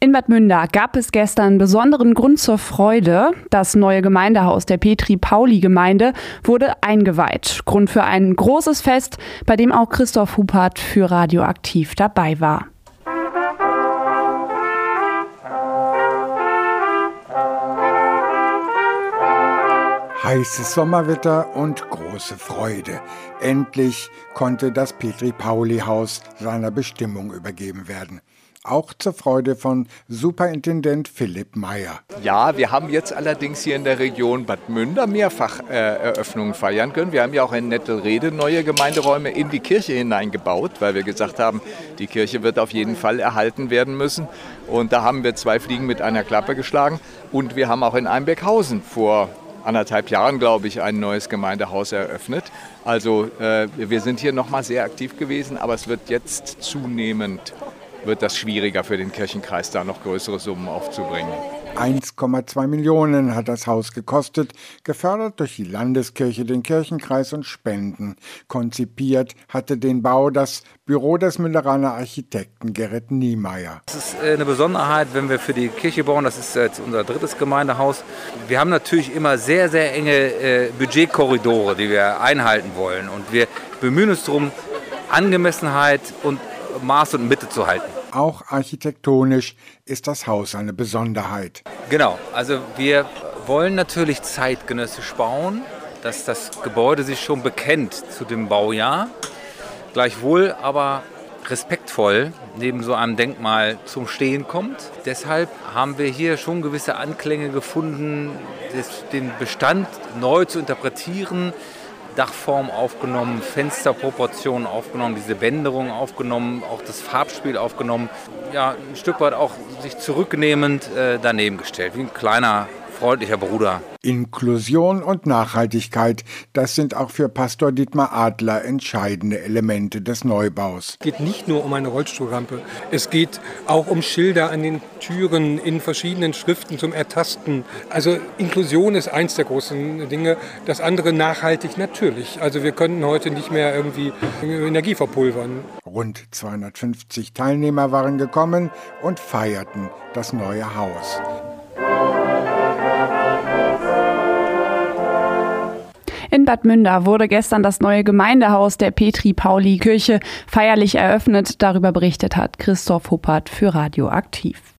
In Bad Münder gab es gestern besonderen Grund zur Freude. Das neue Gemeindehaus der Petri-Pauli-Gemeinde wurde eingeweiht. Grund für ein großes Fest, bei dem auch Christoph Huppert für Radioaktiv dabei war. Heißes Sommerwetter und große Freude. Endlich konnte das Petri-Pauli-Haus seiner Bestimmung übergeben werden. Auch zur Freude von Superintendent Philipp Meyer. Ja, wir haben jetzt allerdings hier in der Region Bad Münder mehrfach Eröffnungen feiern können. Wir haben ja auch in Nettelrede neue Gemeinderäume in die Kirche hineingebaut, weil wir gesagt haben, die Kirche wird auf jeden Fall erhalten werden müssen. Und da haben wir 2 Fliegen mit einer Klappe geschlagen. Und wir haben auch in Einbeckhausen vor 1,5 Jahren, glaube ich, ein neues Gemeindehaus eröffnet. Also wir sind hier nochmal sehr aktiv gewesen, aber es wird jetzt zunehmend das schwieriger für den Kirchenkreis, da noch größere Summen aufzubringen. 1,2 Millionen hat das Haus gekostet, gefördert durch die Landeskirche, den Kirchenkreis und Spenden. Konzipiert hatte den Bau das Büro des Münderaner Architekten Gerrit Niemeyer. Es ist eine Besonderheit, wenn wir für die Kirche bauen, das ist jetzt unser 3. Gemeindehaus. Wir haben natürlich immer sehr, sehr enge Budgetkorridore, die wir einhalten wollen. Und wir bemühen uns darum, Angemessenheit und Maß und Mitte zu halten. Auch architektonisch ist das Haus eine Besonderheit. Genau, also wir wollen natürlich zeitgenössisch bauen, dass das Gebäude sich schon bekennt zu dem Baujahr, gleichwohl aber respektvoll neben so einem Denkmal zum Stehen kommt. Deshalb haben wir hier schon gewisse Anklänge gefunden, den Bestand neu zu interpretieren, Dachform aufgenommen, Fensterproportionen aufgenommen, diese Bänderung aufgenommen, auch das Farbspiel aufgenommen. Ja, ein Stück weit auch sich zurücknehmend daneben gestellt, wie ein kleiner, freundlicher Bruder. Inklusion und Nachhaltigkeit, das sind auch für Pastor Dietmar Adler entscheidende Elemente des Neubaus. Es geht nicht nur um eine Rollstuhlrampe, es geht auch um Schilder an den Türen in verschiedenen Schriften zum Ertasten. Also Inklusion ist eins der großen Dinge, das andere nachhaltig natürlich. Also wir könnten heute nicht mehr irgendwie Energie verpulvern. Rund 250 Teilnehmer waren gekommen und feierten das neue Haus. In Bad Münder wurde gestern das neue Gemeindehaus der Petri-Pauli-Kirche feierlich eröffnet. Darüber berichtet hat Christoph Huppert für Radioaktiv.